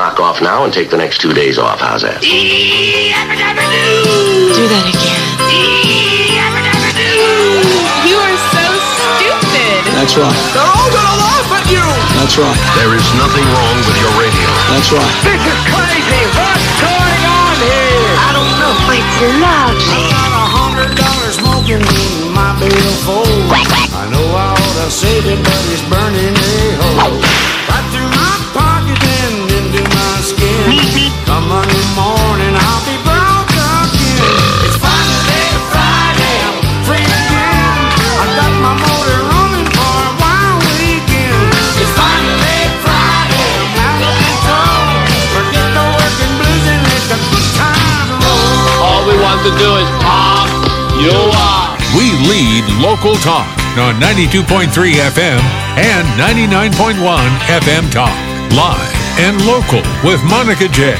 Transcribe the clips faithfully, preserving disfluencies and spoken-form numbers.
knock off now and take the next two days off. How's that? Do that again. You are so stupid. That's right. They're all gonna laugh at you. That's right. There is nothing wrong with your radio. That's right. This is crazy. What's going on here? I don't know. It's lovely. I got a hundred dollars smoking in my billfold. I know I ought to save it, but it's burning a hole right through my pocket and into my skin. Come Monday morning, I'll be broke again. It's Friday, Friday, I'm free again. I got my motor running for a wild weekend. It's Friday, Friday, I'm out of control. Forget the working blues and let the good times roll. All we want to do is pop you up. We lead local talk on ninety-two point three F M and ninety-nine point one F M Talk. Live and local with Monica J.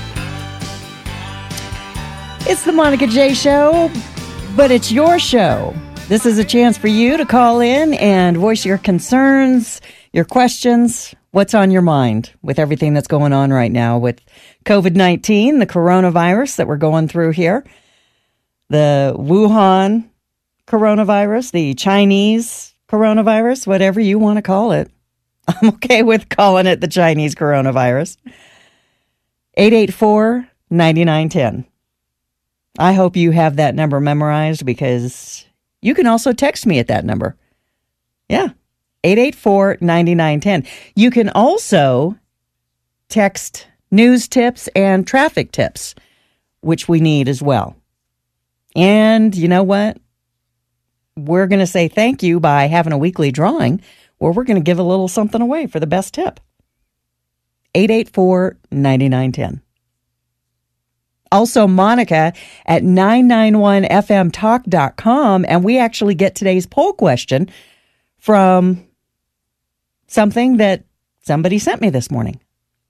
It's the Monica J Show, but it's your show. This is a chance for you to call in and voice your concerns, your questions, what's on your mind with everything that's going on right now with covid nineteen, the coronavirus that we're going through here, the Wuhan coronavirus, the Chinese coronavirus, whatever you want to call it. I'm okay with calling it the Chinese coronavirus. eight eight four, nine nine one zero. I hope you have that number memorized because you can also text me at that number. Yeah, eight eight four, nine nine one zero. You can also text news tips and traffic tips, which we need as well. And you know what? We're going to say thank you by having a weekly drawing where we're going to give a little something away for the best tip. eight eight four, nine nine one zero. Also, Monica at nine nine one f m talk dot com. And we actually get today's poll question from something that somebody sent me this morning.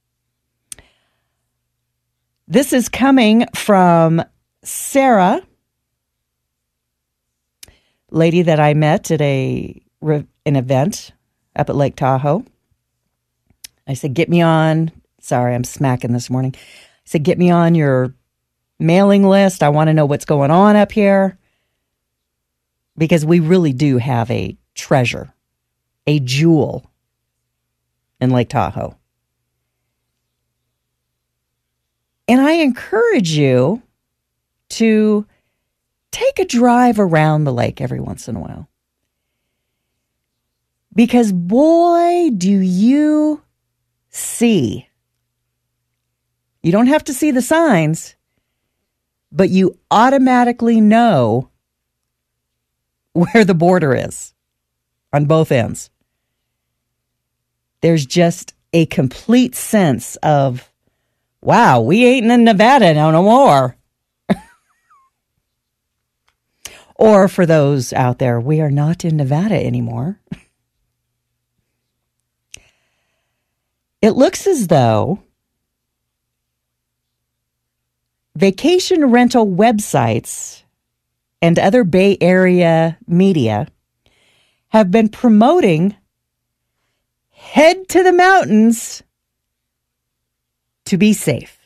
This is coming from Sarah, lady that I met at a an event up at Lake Tahoe. I said, get me on. Sorry, I'm smacking this morning. I said, get me on your mailing list. I want to know what's going on up here. Because we really do have a treasure, a jewel in Lake Tahoe. And I encourage you to take a drive around the lake every once in a while. Because boy, do you see. You don't have to see the signs, but you automatically know where the border is on both ends. There's just a complete sense of, wow, we ain't in Nevada no, no more. Or for those out there, we are not in Nevada anymore. It looks as though vacation rental websites and other Bay Area media have been promoting head to the mountains to be safe.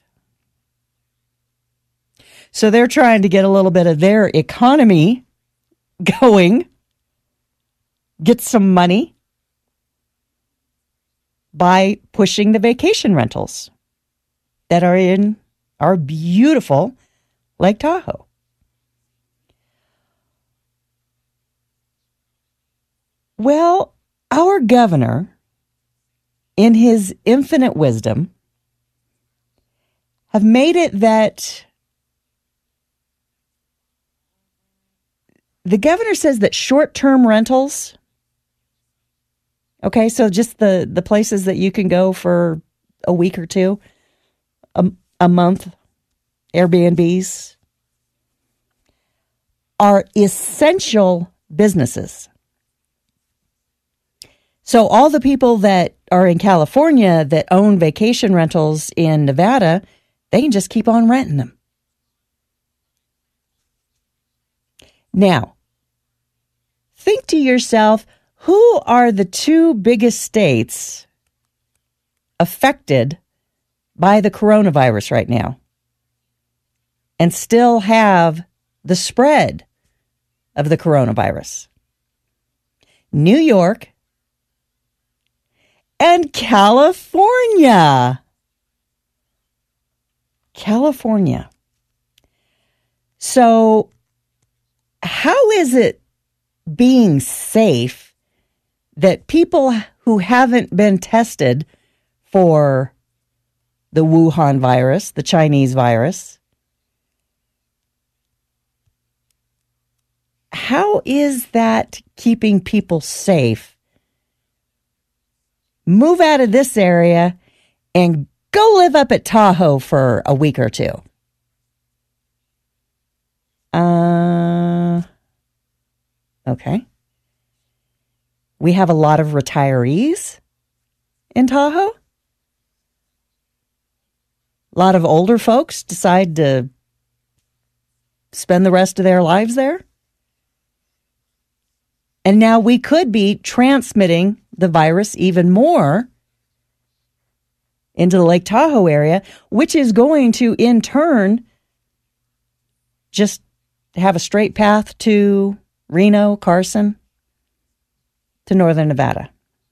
So they're trying to get a little bit of their economy going, get some money by pushing the vacation rentals that are in our beautiful Lake Tahoe. Well, our governor, in his infinite wisdom, have made it that the governor says that short-term rentals, okay, so just the, the places that you can go for a week or two, a, a month, Airbnbs, are essential businesses. So all the people that are in California that own vacation rentals in Nevada, they can just keep on renting them. Now, think to yourself, who are the two biggest states affected by the coronavirus right now and still have the spread of the coronavirus? New York and California. California. So, how is it being safe that people who haven't been tested for the Wuhan virus, the Chinese virus, how is that keeping people safe? Move out of this area and go live up at Tahoe for a week or two. Uh, okay. We have a lot of retirees in Tahoe. A lot of older folks decide to spend the rest of their lives there. And now we could be transmitting the virus even more into the Lake Tahoe area, which is going to, in turn, just have a straight path to Reno, Carson, to northern Nevada.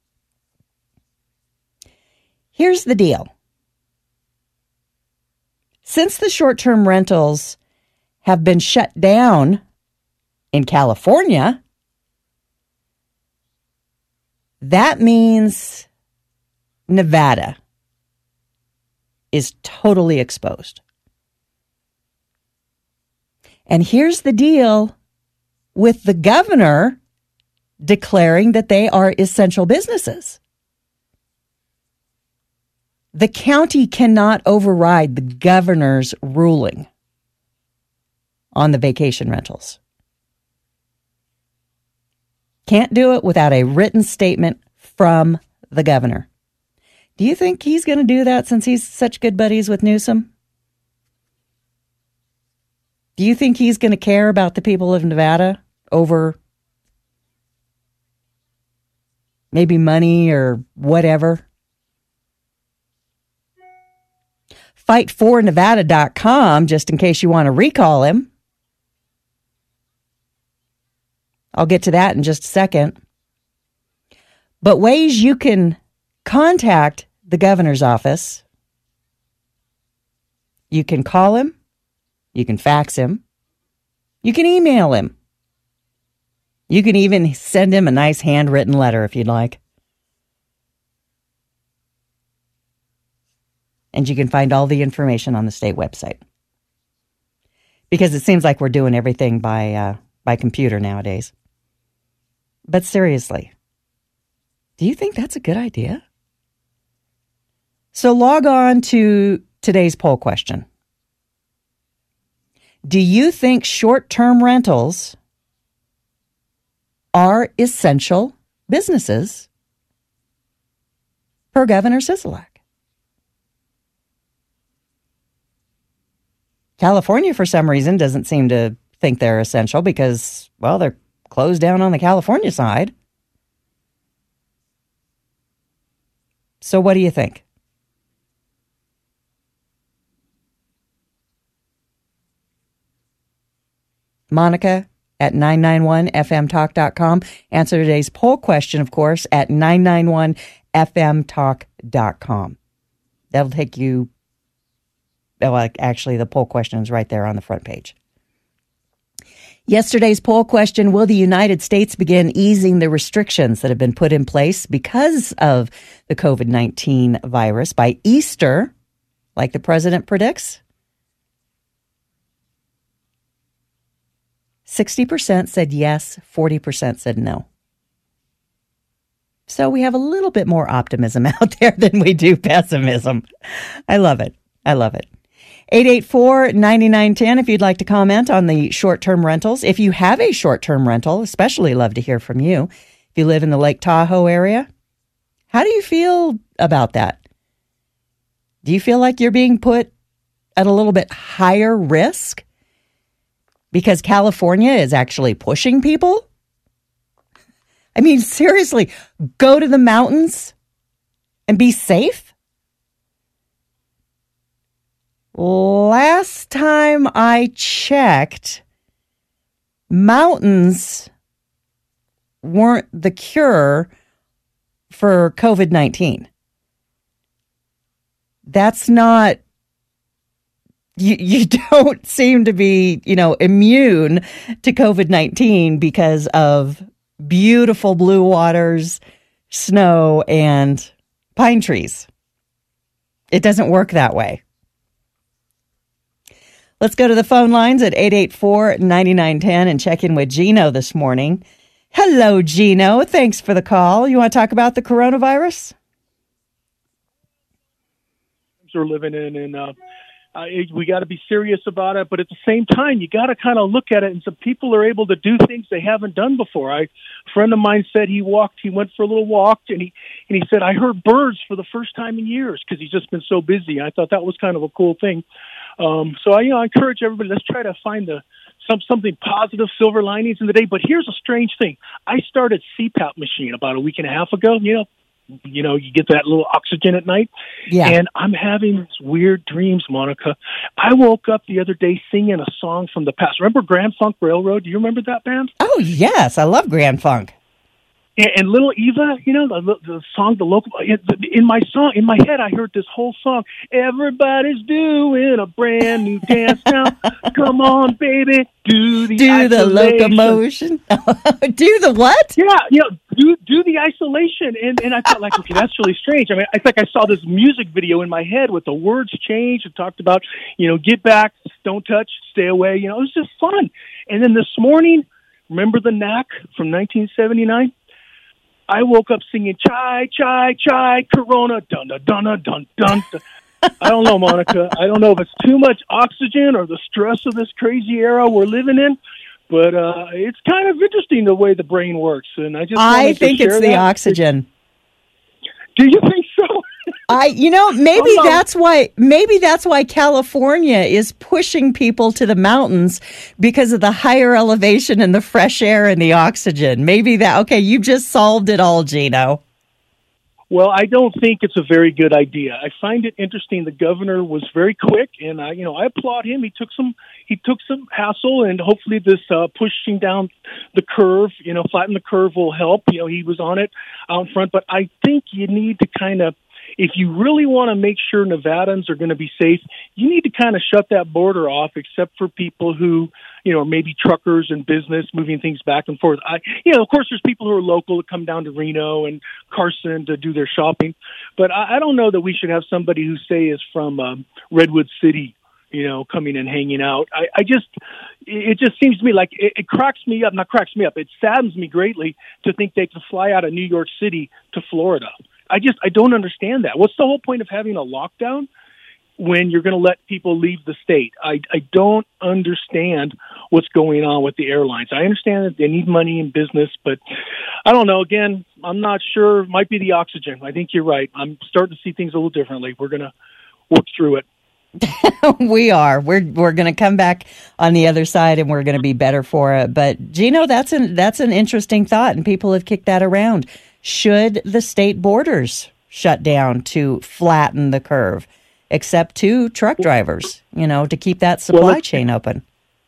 Here's the deal. Since the short-term rentals have been shut down in California, that means Nevada is totally exposed. And here's the deal with the governor declaring that they are essential businesses. The county cannot override the governor's ruling on the vacation rentals. Can't do it without a written statement from the governor. Do you think he's going to do that since he's such good buddies with Newsom? Do you think he's going to care about the people of Nevada over maybe money or whatever? fight for nevada dot com, just in case you want to recall him. I'll get to that in just a second. But ways you can contact the governor's office: you can call him, you can fax him, you can email him, you can even send him a nice handwritten letter if you'd like. And you can find all the information on the state website. Because it seems like we're doing everything by uh, by computer nowadays. But seriously, do you think that's a good idea? So log on to today's poll question. Do you think short-term rentals are essential businesses per Governor Sisolak? California, for some reason, doesn't seem to think they're essential because, well, they're closed down on the California side. So what do you think? Monica at nine nine one F M talk dot com. Answer today's poll question, of course, at nine nine one F M talk dot com. That'll take you... Well, actually, the poll question is right there on the front page. Yesterday's poll question: will the United States begin easing the restrictions that have been put in place because of the COVID nineteen virus by Easter, like the president predicts? sixty percent said yes, forty percent said no. So we have a little bit more optimism out there than we do pessimism. I love it. I love it. eight eight four, nine nine one zero if you'd like to comment on the short-term rentals. If you have a short-term rental, especially love to hear from you. If you live in the Lake Tahoe area, how do you feel about that? Do you feel like you're being put at a little bit higher risk because California is actually pushing people? I mean, seriously, go to the mountains and be safe? Last time I checked, mountains weren't the cure for COVID nineteen. That's not, you, you don't seem to be, you know, immune to COVID nineteen because of beautiful blue waters, snow, and pine trees. It doesn't work that way. Let's go to the phone lines at eight eight four, nine nine one zero and check in with Gino this morning. Hello, Gino. Thanks for the call. You want to talk about the coronavirus? We're living in, and uh, uh, we got to be serious about it. But at the same time, you got to kind of look at it. And some people are able to do things they haven't done before. I, a friend of mine said he walked. He went for a little walk, and he and he said, "I heard birds for the first time in years," because he's just been so busy. I thought that was kind of a cool thing. Um, so I, you know, I encourage everybody. Let's try to find the some something positive, silver linings in the day. But here's a strange thing: I started C PAP machine about a week and a half ago. You know. You know, you get that little oxygen at night. Yeah. And I'm having these weird dreams, Monica. I woke up the other day singing a song from the past. Remember Grand Funk Railroad? Do you remember that band? Oh, yes. I love Grand Funk. And, and Little Eva, you know, the, the song, the local, in my song, in my head, I heard this whole song. Everybody's doing a brand new dance now. Come on, baby. Do the Do the isolation. locomotion. Do the what? Yeah, you know, do do the isolation. And and I thought, like, okay, that's really strange. I mean, I think I saw this music video in my head with the words changed. It talked about, you know, get back, don't touch, stay away. You know, it was just fun. And then this morning, remember the Knack from nineteen seventy-nine? I woke up singing chai, chai, chai, Corona, dun, dun, dun, dun, dun, dun. I don't know, Monica. I don't know if it's too much oxygen or the stress of this crazy era we're living in, but uh, it's kind of interesting the way the brain works. And I just I think to share it's the that. oxygen. Do you think so? I, you know, maybe Oh, no. that's why, maybe that's why California is pushing people to the mountains because of the higher elevation and the fresh air and the oxygen. Maybe that, okay, you just solved it all, Gino. Well, I don't think it's a very good idea. I find it interesting. The governor was very quick, and I, you know, I applaud him. He took some, he took some hassle, and hopefully this uh, pushing down the curve, you know, flatten the curve will help. You know, he was on it out in front, but I think you need to kind of, if you really want to make sure Nevadans are going to be safe, you need to kind of shut that border off, except for people who, you know, maybe truckers and business moving things back and forth. I, you know, of course, there's people who are local that come down to Reno and Carson to do their shopping, but I, I don't know that we should have somebody who, say, is from um, Redwood City, you know, coming and hanging out. I, I just, it just seems to me like it, it cracks me up, not cracks me up, it saddens me greatly to think they can fly out of New York City to Florida. I just, I don't understand that. What's the whole point of having a lockdown when you're going to let people leave the state? I, I don't understand what's going on with the airlines. I understand that they need money in business, but I don't know. Again, I'm not sure. It might be the oxygen. I think you're right. I'm starting to see things a little differently. We're going to work through it. We are. We're we're going to come back on the other side, and we're going to be better for it. But Gino, that's an that's an interesting thought, and people have kicked that around. Should the state borders shut down to flatten the curve, except to truck drivers, you know, to keep that supply well, chain open?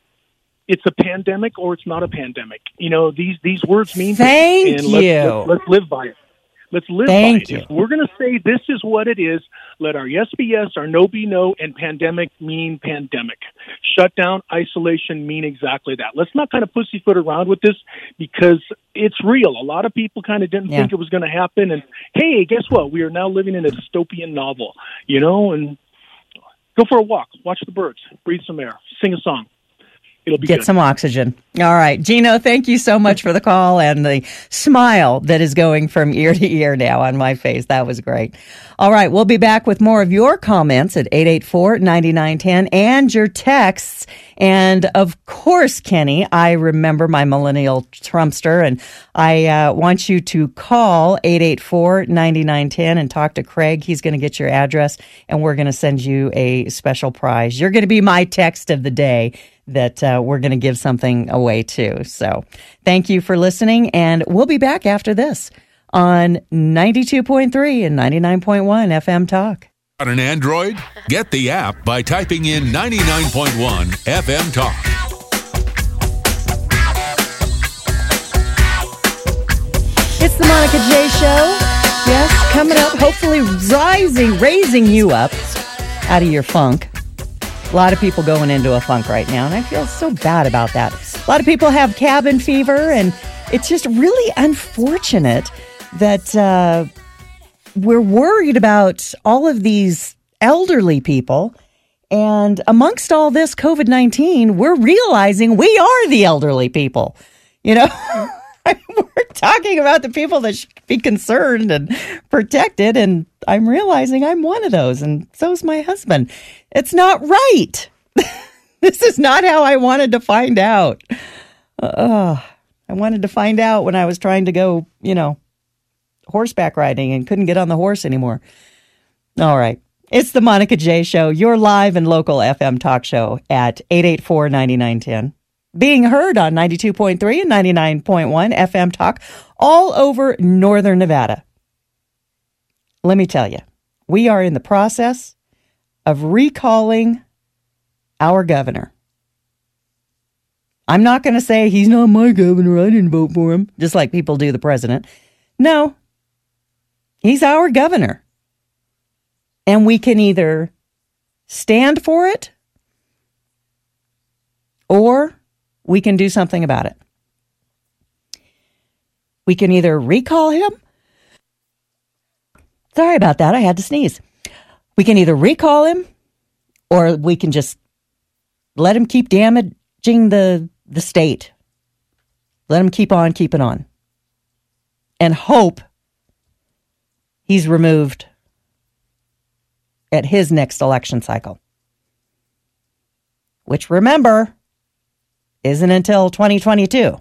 It's a pandemic or it's not a pandemic. You know, these these words mean Thank things, and you. Let's, let's, let's live by it. Let's live Thank by it. you. If we're going to say this is what it is, let our yes be yes, our no be no, and pandemic mean pandemic. Shutdown, isolation mean exactly that. Let's not kind of pussyfoot around with this because it's real. A lot of people kind of didn't Yeah. think it was going to happen. And, hey, guess what? We are now living in a dystopian novel, you know, and go for a walk, watch the birds, breathe some air, sing a song. It'll be Get good. some oxygen. All right. Gino, thank you so much for the call and the smile that is going from ear to ear now on my face. That was great. All right. We'll be back with more of your comments at eight eight four, nine nine one zero and your texts. And of course, Kenny, I remember my millennial Trumpster, and I uh, want you to call eight eight four, nine nine one zero and talk to Craig. He's going to get your address, and we're going to send you a special prize. You're going to be my text of the day that uh, we're going to give something away to. So thank you for listening, and we'll be back after this on ninety-two point three and ninety-nine point one F M Talk. Got an Android? Get the app by typing in ninety-nine point one F M Talk. It's the Monica J Show. Yes, coming up, hopefully rising, raising you up out of your funk. A lot of people going into a funk right now, and I feel so bad about that. A lot of people have cabin fever, and it's just really unfortunate that uh, we're worried about all of these elderly people. And amongst all this COVID nineteen, we're realizing we are the elderly people. You know, we're talking about the people that should be concerned and protected. And I'm realizing I'm one of those. And so's my husband. It's not right. This is not how I wanted to find out. Uh, I wanted to find out when I was trying to go, you know, horseback riding and couldn't get on the horse anymore. All right. It's the Monica J Show, your live and local F M talk show at eight eight four, nine nine one zero. Being heard on ninety-two point three and ninety-nine point one F M Talk all over northern Nevada. Let me tell you, we are in the process of recalling our governor. I'm not going to say he's not my governor, I didn't vote for him, just like people do the president. No, he's our governor. And we can either stand for it or we can do something about it. We can either recall him. Sorry about that. I had to sneeze. We can either recall him or we can just let him keep damaging the, the state. Let him keep on keeping on. And hope he's removed at his next election cycle. Which, remember, isn't until twenty twenty-two.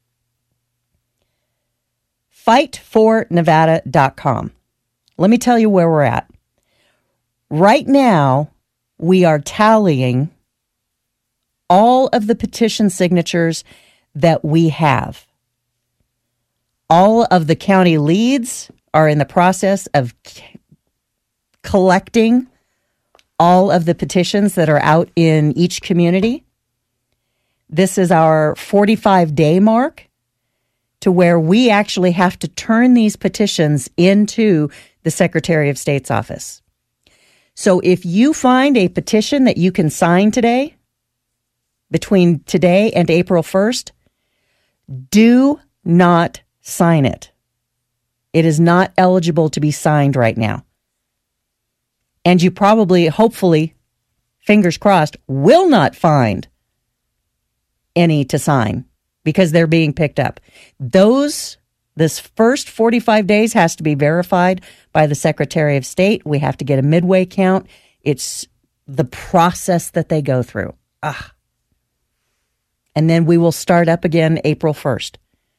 fight for nevada dot com. Let me tell you where we're at. Right now, we are tallying all of the petition signatures that we have. All of the county leads are in the process of collecting all of the petitions that are out in each community. This is our forty-five day mark to where we actually have to turn these petitions into the Secretary of State's office. So if you find a petition that you can sign today, between today and April first, do not sign it. It is not eligible to be signed right now. And you probably, hopefully, fingers crossed, will not find any to sign because they're being picked up. Those, this first forty-five days has to be verified by the Secretary of State. We have to get a midway count. It's the process that they go through. Ah. And then we will start up again April first.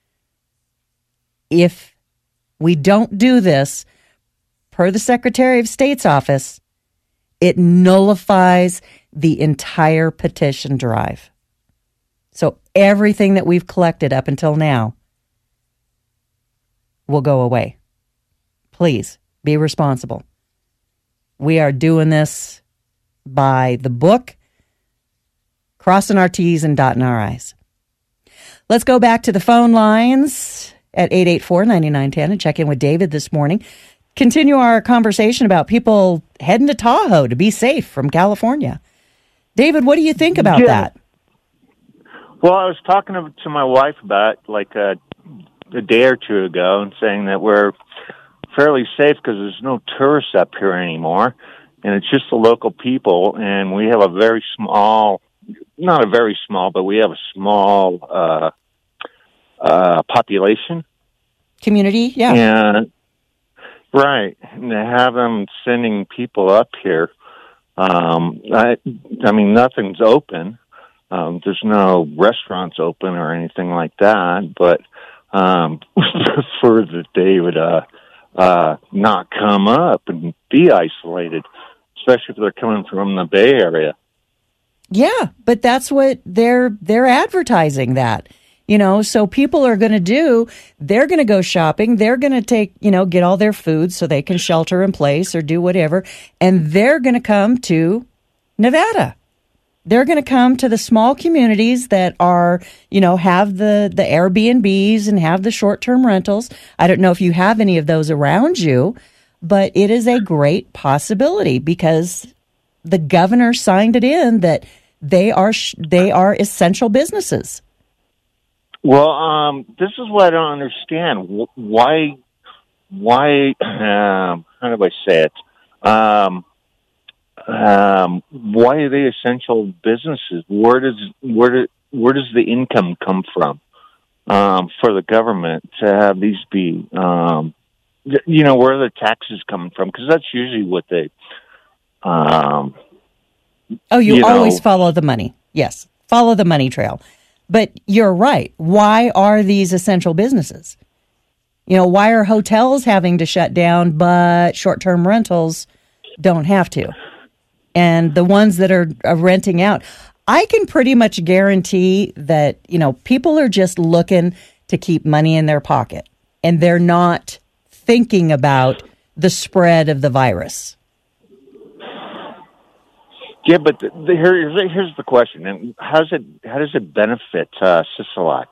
If we don't do this, per the Secretary of State's office, it nullifies the entire petition drive. So everything that we've collected up until now will go away. Please be responsible. We are doing this by the book, crossing our T's and dotting our I's. Let's go back to the phone lines at eight eight four, nine nine one zero and check in with David this morning. Continue our conversation about people heading to Tahoe to be safe from California. David, what do you think about yeah. that? Well, I was talking to my wife about like a, a day or two ago and saying that we're fairly safe because there's no tourists up here anymore, and it's just the local people, and we have a very small, not a very small, but we have a small uh, uh, population. Community, yeah. And right, and to have them sending people up here, um, I, I mean, nothing's open. Um, there's no restaurants open or anything like that, but um, for that they would uh, uh, not come up and be isolated, especially if they're coming from the Bay Area. Yeah, but that's what they're they're advertising that. You know, so people are going to do, they're going to go shopping. They're going to take, you know, get all their food so they can shelter in place or do whatever. And they're going to come to Nevada. They're going to come to the small communities that are, you know, have the, the Airbnbs and have the short-term rentals. I don't know if you have any of those around you, but it is a great possibility because the governor signed it in that they are they are essential businesses. Well, um, this is what I don't understand. Why, why, um, how do I say it? Um, um, why are they essential businesses? Where does, where do, where does the income come from, um, for the government to have these be, um, you know, where are the taxes coming from? Because that's usually what they, um, oh, you, you always know, follow the money. Yes. Follow the money trail. But you're right. Why are these essential businesses? You know, why are hotels having to shut down, but short-term rentals don't have to? And the ones that are, are renting out, I can pretty much guarantee that, you know, people are just looking to keep money in their pocket, and they're not thinking about the spread of the virus. Yeah, but the, the, here, here's the question: and how does it how does it benefit uh, Sisolak?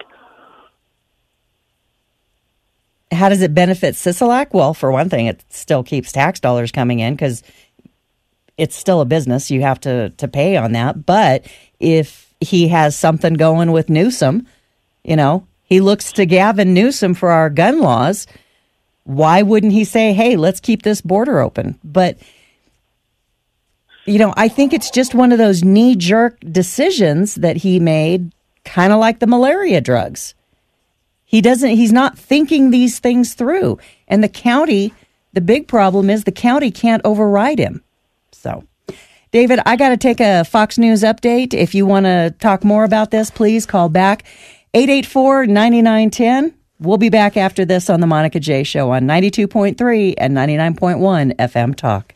How does it benefit Sisolak? Well, for one thing, it still keeps tax dollars coming in because it's still a business. You have to to pay on that. But if he has something going with Newsom, you know, he looks to Gavin Newsom for our gun laws. Why wouldn't he say, "Hey, let's keep this border open"? But you know, I think it's just one of those knee-jerk decisions that he made, kind of like the malaria drugs. He doesn't, he's not thinking these things through. And the county, the big problem is the county can't override him. So, David, I got to take a Fox News update. If you want to talk more about this, please call back eight eight four, nine nine one zero. We'll be back after this on the Monica J Show on ninety-two point three and ninety-nine point one F M Talk.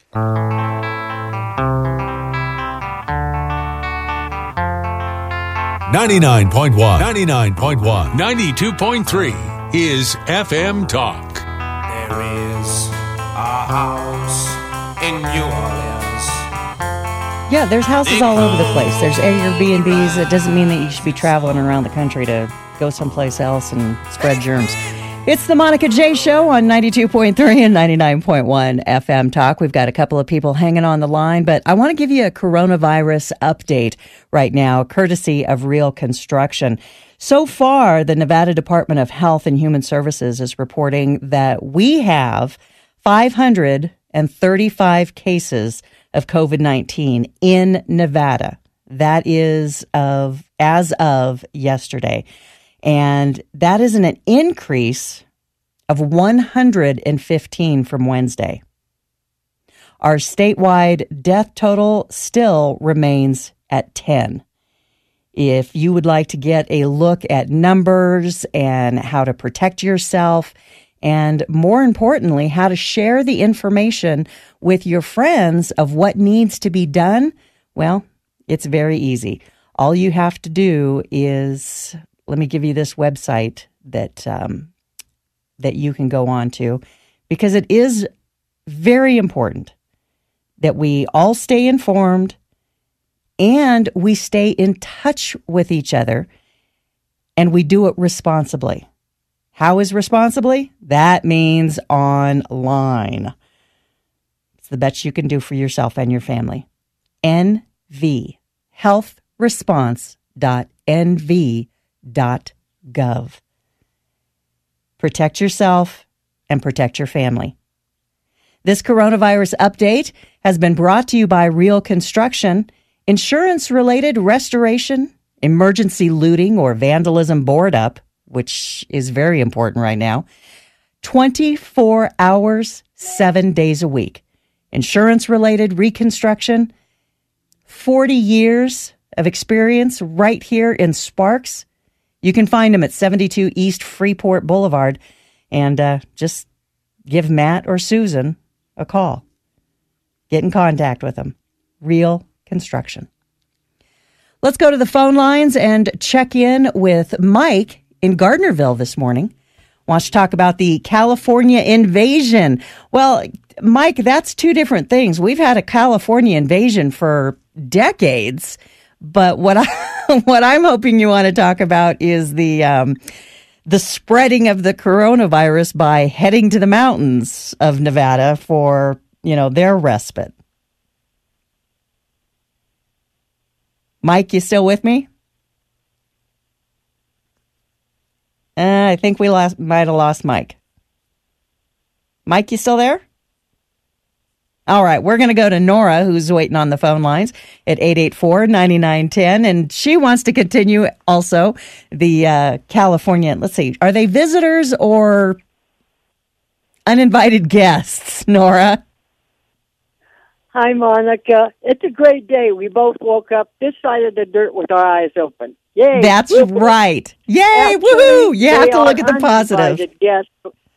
ninety-nine point one, ninety-nine point one, ninety-two point three is F M Talk. There is a house in New Orleans. Yeah, there's houses all over the place. There's Airbnbs. It doesn't mean that you should be traveling around the country to go someplace else and spread germs. It's the Monica J Show on ninety-two point three and ninety-nine point one F M Talk. We've got a couple of people hanging on the line, but I want to give you a coronavirus update right now, courtesy of Real Construction. So far, the Nevada Department of Health and Human Services is reporting that we have five hundred thirty-five cases of COVID nineteen in Nevada. That is of as of yesterday. And that is an increase of one hundred fifteen from Wednesday. Our statewide death total still remains at ten. If you would like to get a look at numbers and how to protect yourself, and more importantly, how to share the information with your friends of what needs to be done, well, it's very easy. All you have to do is, let me give you this website that um, that you can go on to, because it is very important that we all stay informed and we stay in touch with each other, and we do it responsibly. How is responsibly? That means online. It's the best you can do for yourself and your family. N V, health response dot N V dot gov. Protect yourself and protect your family. This coronavirus update has been brought to you by Real Construction. Insurance-related restoration, emergency looting or vandalism board up, which is very important right now, twenty-four hours, seven days a week. Insurance-related reconstruction, forty years of experience right here in Sparks. You can find them at seventy-two East Freeport Boulevard, and uh, just give Matt or Susan a call. Get in contact with them. Real Construction. Let's go to the phone lines and check in with Mike in Gardnerville this morning. Wants to talk about the California invasion. Well, Mike, that's two different things. We've had a California invasion for decades, but what I what I'm hoping you want to talk about is the um, the spreading of the coronavirus by heading to the mountains of Nevada for, you know, their respite. Mike, you still with me? Uh, I think we lost, might have lost Mike. Mike, you still there? All right, we're going to go to Nora, who's waiting on the phone lines at eight eight four, nine nine one zero, and she wants to continue also the uh, California. Let's see, are they visitors or uninvited guests, Nora? Hi, Monica. It's a great day. We both woke up this side of the dirt with our eyes open. Yay! That's Woo-hoo. right. Yay! Actually, Woohoo! You have to are look at the positive. uninvited guests.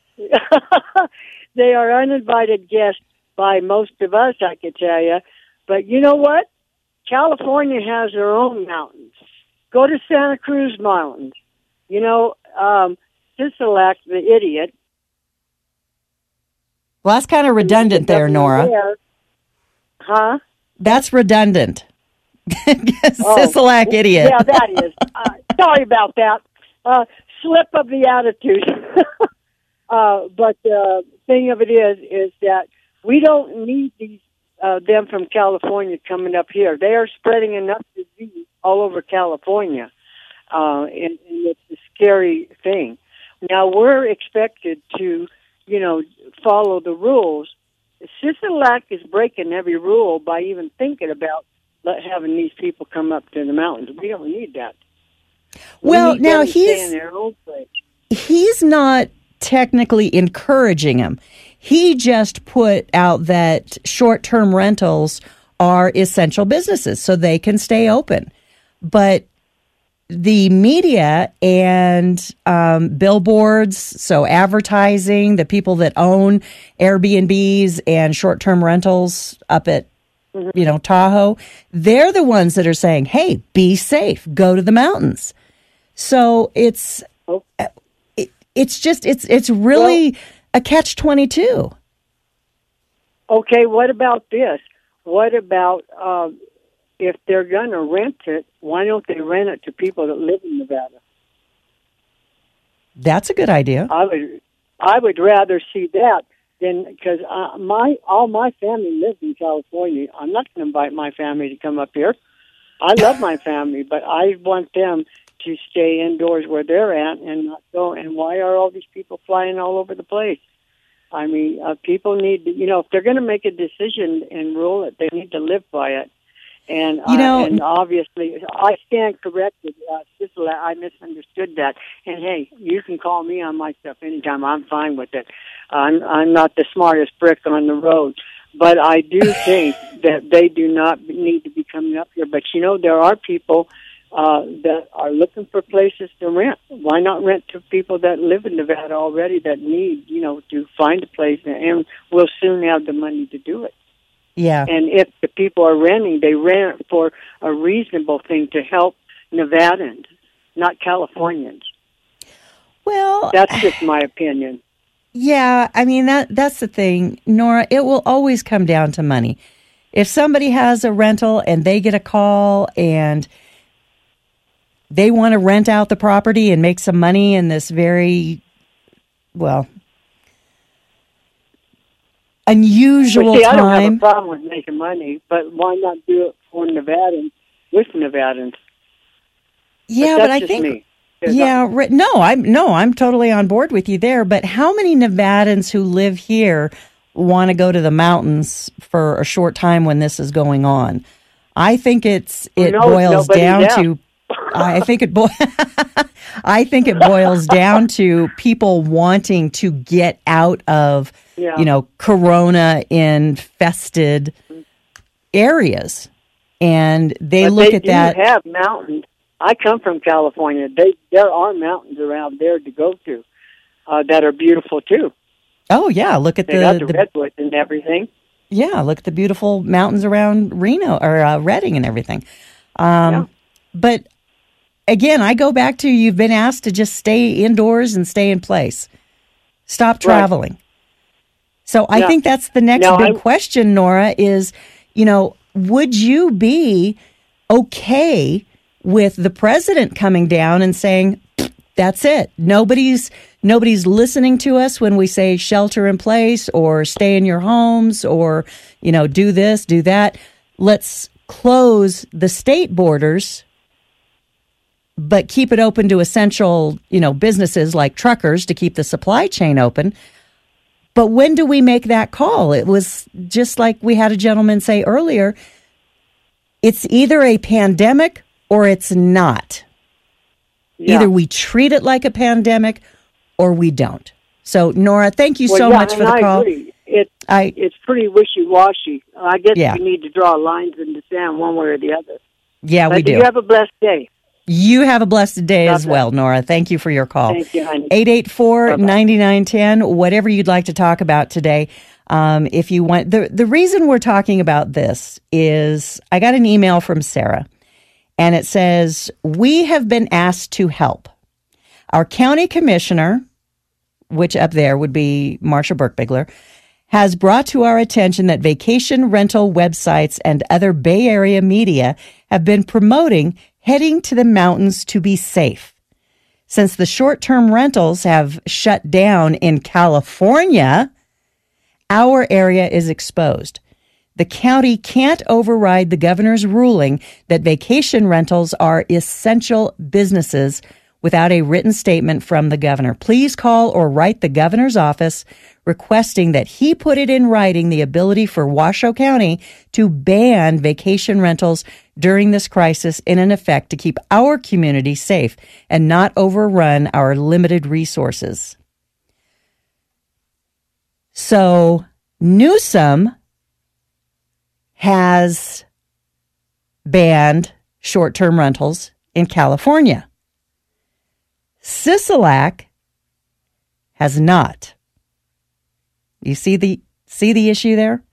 They are uninvited guests by most of us, I could tell you. But you know what? California has their own mountains. Go to Santa Cruz Mountains. You know, um, Sisolak, the idiot. Well, that's kind of redundant there, Nora. There. Huh? That's redundant. Oh, Sisolak idiot. Yeah, that is. Uh, sorry about that. Uh, slip of the attitude. uh, but the thing of it is, is that we don't need these uh, them from California coming up here. They are spreading enough disease all over California, uh, and, and it's a scary thing. Now we're expected to, you know, follow the rules. Sisolak is breaking every rule by even thinking about let, having these people come up to the mountains. We don't need that. Well, we need now them to stay he's in their own place. he's not technically encouraging them. He just put out that short-term rentals are essential businesses, so they can stay open. But the media and um, billboards, so advertising, the people that own Airbnbs and short-term rentals up at, mm-hmm. you know, Tahoe, they're the ones that are saying, hey, be safe, go to the mountains. So it's oh. it, it's just, it's it's really well, a catch twenty-two. Okay, what about this? What about... Um, if they're going to rent it, why don't they rent it to people that live in Nevada? That's a good idea. I would, I would rather see that than because uh, my all my family lives in California. I'm not going to invite my family to come up here. I love my family, but I want them to stay indoors where they're at and not go. And why are all these people flying all over the place? I mean, uh, people need to, you know, if they're going to make a decision and rule it, they need to live by it. And, you know, uh, and obviously, I stand corrected. Uh, Sisolak, I misunderstood that. And hey, you can call me on my stuff anytime. I'm fine with it. I'm I'm not the smartest brick on the road, but I do think that they do not need to be coming up here. But you know, there are people uh, that are looking for places to rent. Why not rent to people that live in Nevada already that need, you know, to find a place, and we'll soon have the money to do it. Yeah. And if the people are renting, they rent for a reasonable thing to help Nevadans, not Californians. Well, that's just my opinion. Yeah, I mean, that that's the thing, Nora. It will always come down to money. If somebody has a rental and they get a call and they want to rent out the property and make some money in this very, well, unusual well, see, time. I don't have a problem with making money, but why not do it for Nevadans with Nevadans? Yeah, but, but I just think, me. yeah, right, no, I'm no, I'm totally on board with you there. But how many Nevadans who live here want to go to the mountains for a short time when this is going on? I think it's it no, boils down down. to. I think it. Bo- I think it boils down to people wanting to get out of, yeah. you know, corona infested areas, and they but look they at do that. Have mountains. I come from California. They there are mountains around there to go to uh, that are beautiful too. Oh yeah, look at they the, got the, the redwoods and everything. Yeah, look at the beautiful mountains around Reno or uh, Redding and everything. Um, yeah. But again, I go back to you've been asked to just stay indoors and stay in place. Stop traveling. Right. So I yeah. think that's the next now, big I, question, Nora, is, you know, would you be okay with the president coming down and saying, that's it. Nobody's nobody's listening to us when we say shelter in place or stay in your homes or, you know, do this, do that. Let's close the state borders, but keep it open to essential, you know, businesses like truckers to keep the supply chain open. But when do we make that call? It was just like we had a gentleman say earlier, it's either a pandemic or it's not. Yeah. Either we treat it like a pandemic or we don't. So, Nora, thank you well, so yeah, much for the I call. Agree. It, I, it's pretty wishy-washy. I guess yeah. we need to draw lines in the sand one way or the other. Yeah, but we do. You have a blessed day. You have a blessed day God as bless. well, Nora. Thank you for your call. Thank you, honey. eight eight four, nine nine one zero, whatever you'd like to talk about today. Um, if you want, the, the reason we're talking about this is I got an email from Sarah, and it says, we have been asked to help. Our county commissioner, which up there would be Marsha Burkbigler, has brought to our attention that vacation rental websites and other Bay Area media have been promoting heading to the mountains to be safe. Since the short-term rentals have shut down in California, our area is exposed. The county can't override the governor's ruling that vacation rentals are essential businesses without a written statement from the governor. Please call or write the governor's office requesting that he put it in writing the ability for Washoe County to ban vacation rentals during this crisis in an effect to keep our community safe and not overrun our limited resources. So Newsom has banned short-term rentals in California. Sisolak has not. You see the see the issue there?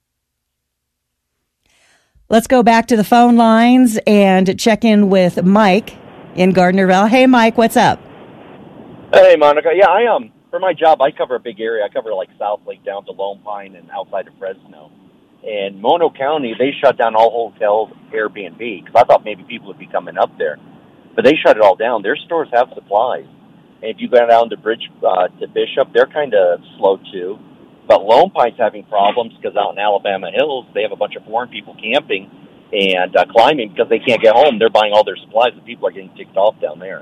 Let's go back to the phone lines and check in with Mike in Gardnerville. Hey, Mike, what's up? Hey, Monica. Yeah, I um for my job, I cover a big area. I cover like South Lake down to Lone Pine and outside of Fresno. And Mono County, they shut down all hotels, Airbnb, because I thought maybe people would be coming up there. But they shut it all down. Their stores have supplies. And if you go down to Bridge uh, to Bishop, they're kind of slow too. But Lone Pine's having problems because out in Alabama Hills, they have a bunch of foreign people camping and uh, climbing because they can't get home. They're buying all their supplies, and people are getting ticked off down there.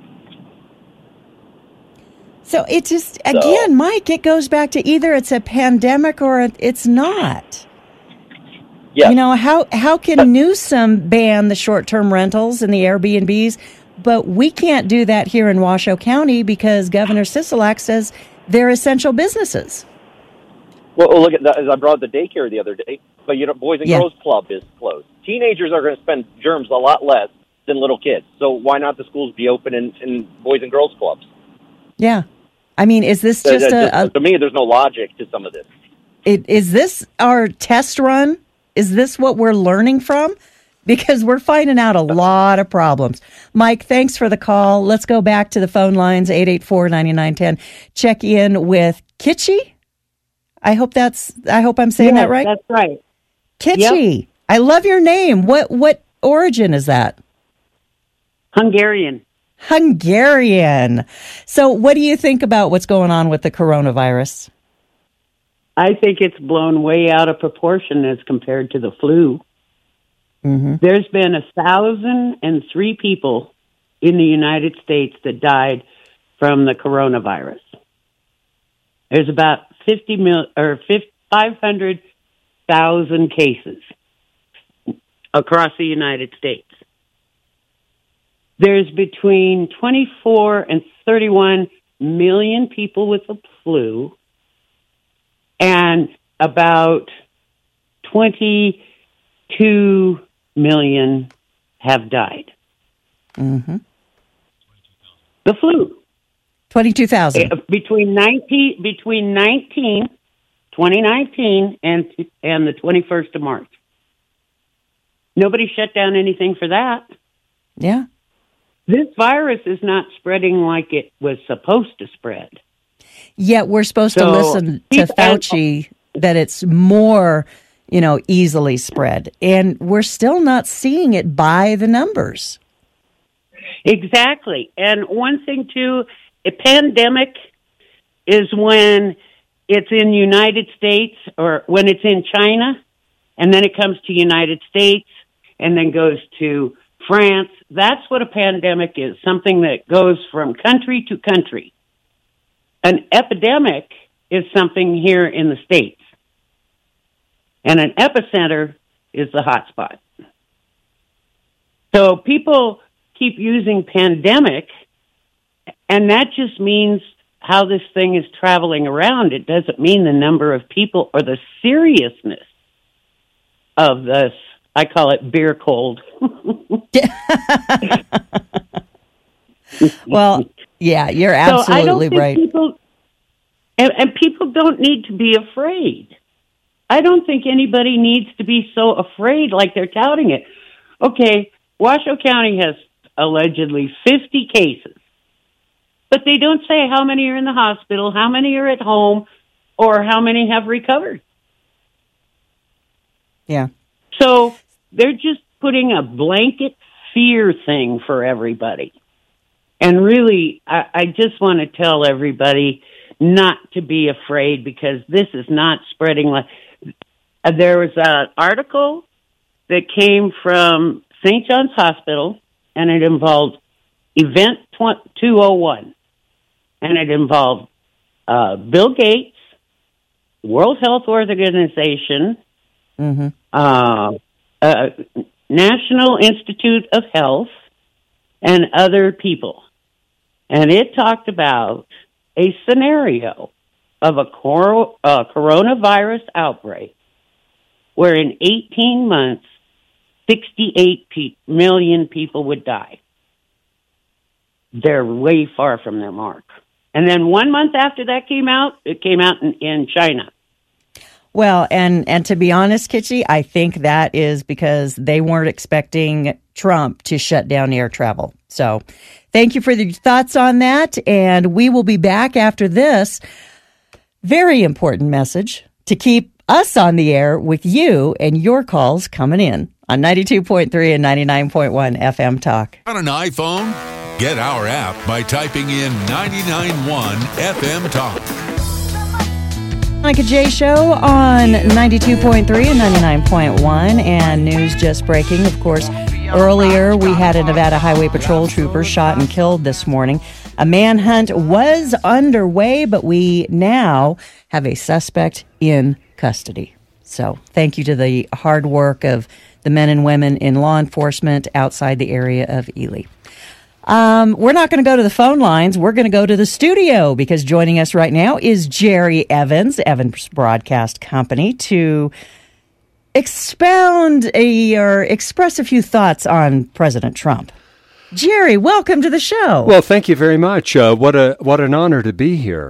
So it just, again, so, Mike, it goes back to either it's a pandemic or it's not. Yeah. You know, how, how can Newsom ban the short-term rentals and the Airbnbs, but we can't do that here in Washoe County because Governor Sisolak says they're essential businesses. Well, look at that. I brought the daycare the other day, but you know, Boys and yeah. Girls Club is closed. Teenagers are going to spend germs a lot less than little kids. So why not the schools be open in, in Boys and Girls Clubs? Yeah. I mean, is this just, uh, a, just... To me, there's no logic to some of this. It, is this our test run? Is this what we're learning from? Because we're finding out a lot of problems. Mike, thanks for the call. Let's go back to the phone lines, eight eight four, nine nine one zero. Check in with Kitchi. I hope that's, I hope I'm saying yes, that right. That's right. Kitchi. Yep. I love your name. What, what origin is that? Hungarian. Hungarian. So what do you think about what's going on with the coronavirus? I think it's blown way out of proportion as compared to the flu. Mm-hmm. There's been a thousand and three people in the United States that died from the coronavirus. There's about fifty mil or five hundred thousand cases across the United States. There's between twenty-four and thirty-one million people with the flu, and about twenty-two million have died. Mm-hmm. The flu. twenty-two thousand. Between nineteen, between nineteen, twenty nineteen and and the twenty-first of March. Nobody shut down anything for that. Yeah. This virus is not spreading like it was supposed to spread. Yet we're supposed so, to listen to Fauci that it's more, you know, easily spread. And we're still not seeing it by the numbers. Exactly. And one thing, too, a pandemic is when it's in the United States or when it's in China, and then it comes to United States and then goes to France. That's what a pandemic is, something that goes from country to country. An epidemic is something here in the States. And an epicenter is the hot spot. So people keep using pandemic, and that just means how this thing is traveling around. It doesn't mean the number of people or the seriousness of this. I call it beer cold. Well, yeah, you're absolutely so I don't think right. People, and, and people don't need to be afraid. I don't think anybody needs to be so afraid like they're touting it. Okay, Washoe County has allegedly fifty cases, but they don't say how many are in the hospital, how many are at home, or how many have recovered. Yeah. So they're just putting a blanket fear thing for everybody. And really, I, I just want to tell everybody not to be afraid because this is not spreading like... Uh, there was an article that came from Saint John's Hospital, and it involved Event two oh one. And it involved uh, Bill Gates, World Health Organization, mm-hmm. uh, uh, National Institute of Health, and other people. And it talked about a scenario of a cor- uh, coronavirus outbreak where in eighteen months, sixty-eight pe- million people would die. They're way far from their mark. And then one month after that came out, it came out in, in China. Well, and, and to be honest, Kitchie, I think that is because they weren't expecting Trump to shut down air travel. So thank you for your thoughts on that. And we will be back after this very important message to keep us on the air with you and your calls coming in on ninety-two point three and ninety-nine point one F M Talk. On an iPhone? Get our app by typing in ninety-nine point one F M Talk. Monica J Show on ninety-two point three and ninety-nine point one, and news just breaking. Of course, earlier we had a Nevada Highway Patrol trooper shot and killed this morning. A manhunt was underway, but we now have a suspect in custody. So thank you to the hard work of the men and women in law enforcement outside the area of Ely. Um, we're not going to go to the phone lines. We're going to go to the studio because joining us right now is Jerry Evans, Evans Broadcast Company, to expound a, or express a few thoughts on President Trump. Jerry, welcome to the show. Well, thank you very much. Uh, what a what an honor to be here.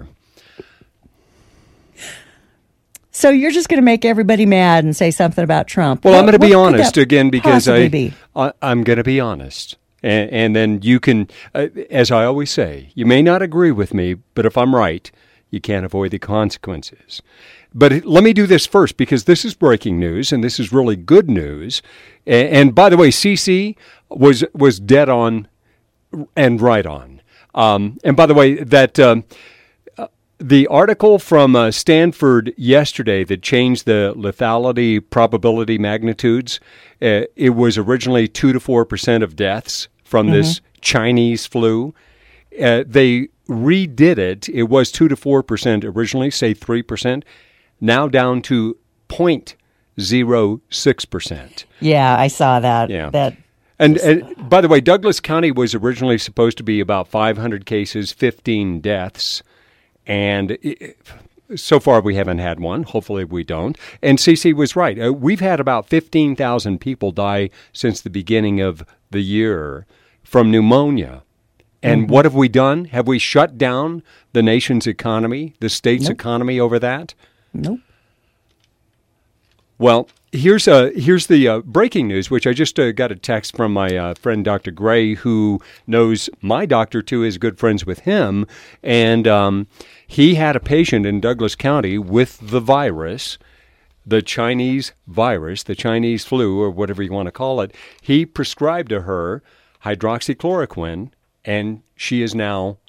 So you're just going to make everybody mad and say something about Trump. Well, what, I'm going to be honest again because I, be? I I'm going to be honest. And, and then you can, uh, as I always say, you may not agree with me, but if I'm right, you can't avoid the consequences. But let me do this first because this is breaking news and this is really good news. And, and by the way, C C was was dead on and right on. Um, and by the way, that um, uh, the article from uh, Stanford yesterday that changed the lethality probability magnitudes, uh, it was originally two to four percent of deaths from mm-hmm. this Chinese flu. Uh, they redid it. It was two to four percent originally, say three percent, now down to zero point zero six percent. Yeah, I saw that. Yeah. That and, and by the way, Douglas County was originally supposed to be about five hundred cases, fifteen deaths. And it, so far we haven't had one. Hopefully we don't. And Cece was right. Uh, we've had about fifteen thousand people die since the beginning of the year from pneumonia. And mm-hmm. what have we done? Have we shut down the nation's economy, the state's nope. economy over that? Nope. Well, here's uh, here's the uh, breaking news, which I just uh, got a text from my uh, friend Doctor Gray, who knows my doctor too, is good friends with him, and um, he had a patient in Douglas County with the virus, the Chinese virus, the Chinese flu, or whatever you want to call it. He prescribed to her hydroxychloroquine, and she is now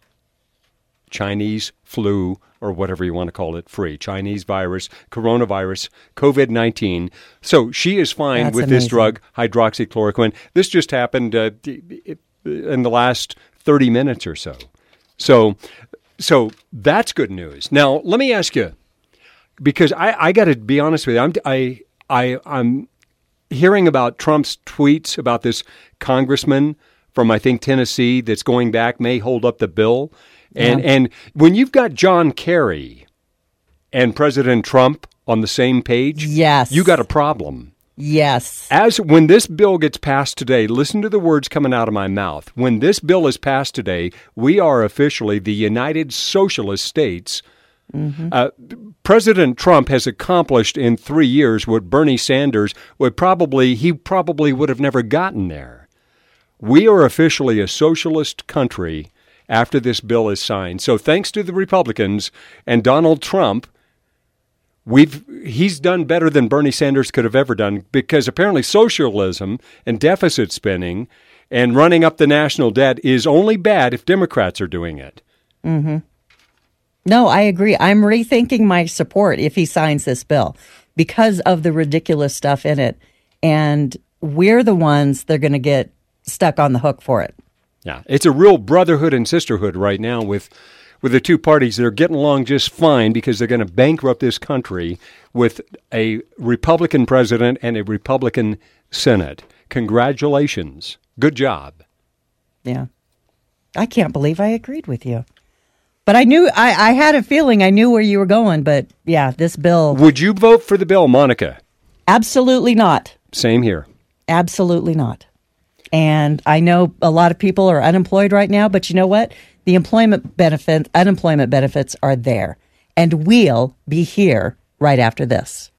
Chinese flu, or whatever you want to call it, free. Chinese virus, coronavirus, COVID nineteen. So she is fine That's with amazing. this drug, hydroxychloroquine. This just happened uh, in the last thirty minutes or so. So so that's good news. Now, let me ask you, because I, I got to be honest with you, I'm, I, I, I'm hearing about Trump's tweets about this congressman from, I think, Tennessee that's going back, may hold up the bill. And Yeah. and when you've got John Kerry and President Trump on the same page, yes, you got a problem. Yes. As when this bill gets passed today, listen to the words coming out of my mouth. When this bill is passed today, we are officially the United Socialist States. Mm-hmm. Uh, President Trump has accomplished in three years what Bernie Sanders would probably, he probably would have never gotten there. We are officially a socialist country after this bill is signed. So thanks to the Republicans and Donald Trump, we've he's done better than Bernie Sanders could have ever done, because apparently socialism and deficit spending and running up the national debt is only bad if Democrats are doing it. Mm-hmm. No, I agree. I'm rethinking my support if he signs this bill because of the ridiculous stuff in it. And we're the ones that are going to get stuck on the hook for it. Yeah, it's a real brotherhood and sisterhood right now with with the two parties that are getting along just fine, because they're going to bankrupt this country with a Republican president and a Republican Senate. Congratulations. Good job. Yeah. I can't believe I agreed with you. But I knew, I, I had a feeling I knew where you were going, but yeah, this bill. Would you vote for the bill, Monica? Absolutely not. Same here. Absolutely not. And I know a lot of people are unemployed right now, but you know what? The employment benefit, unemployment benefits are there, and we'll be here right after this.